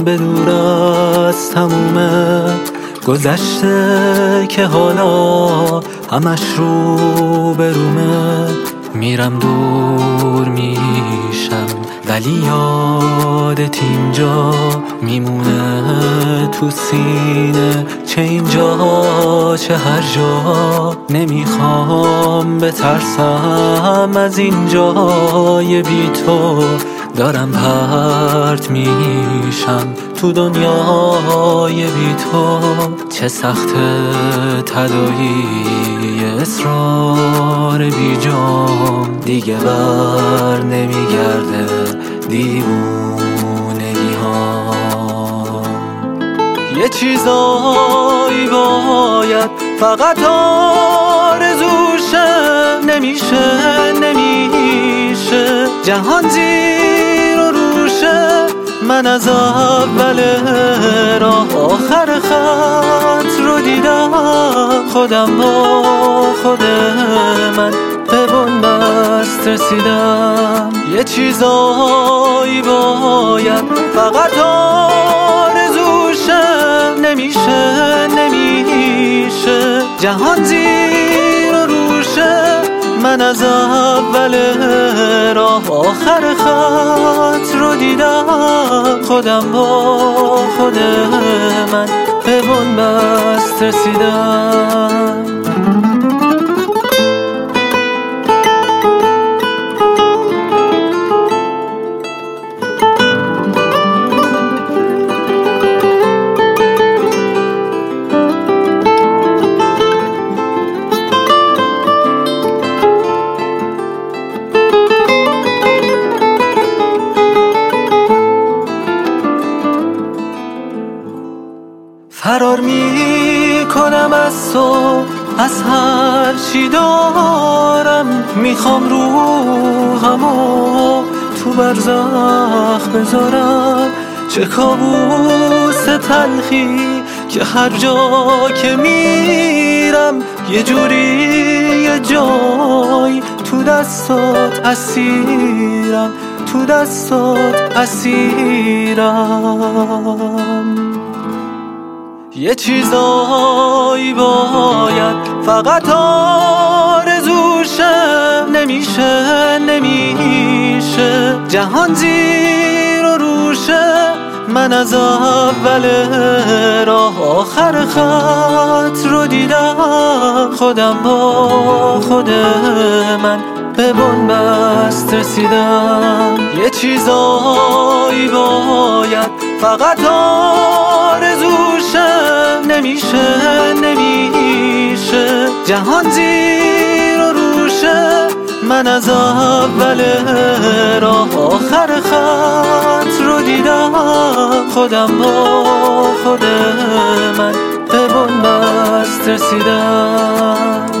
به دور از تمومه گذشته که حالا همش رو به رومه. میرم دور میشم ولی یادت اینجا میمونه تو سینه، چه اینجا چه هر جا. نمیخوام بترسم از اینجای بی تو، دارم پرت میشم تو دنیای بی تو. چه سخت تدایی اصرار بی جام، دیگه بر نمیگرده دیوونگی ها. یه چیزایی باید فقط آرزوشه، نمیشه جهان زیر و روشه. من از اول راه آخر خط رو دیدم، خودم با خود من به بنبست رسیدم. یه چیزایی باید فقط آرزوشه، نمیشه جهان زیر و روشه. من از اول راه آخر خط رو دیدم، خودم با خود من به بنبست رسیدم. فرار می کنم از تو، از هر چی دارم. میخوام روحمو تو برزخ بذارم. چه کابوس تلخی که هر جا که میرم یه جوری یه جای تو دستات اسیرم، تو دستات اسیرم. یه چیزایی باید فقط آرزوشه، نمیشه جهان زیر و روشه. من از اول راه آخر خط رو دیدم، خودم با خود من به بنبست رسیدم. یه چیزایی باید فقط آرزوشه، نمیشه جهان زیر و روشه. من از اول راه آخر خط رو دیدم، خودم با خود من به بنبست رسیدم.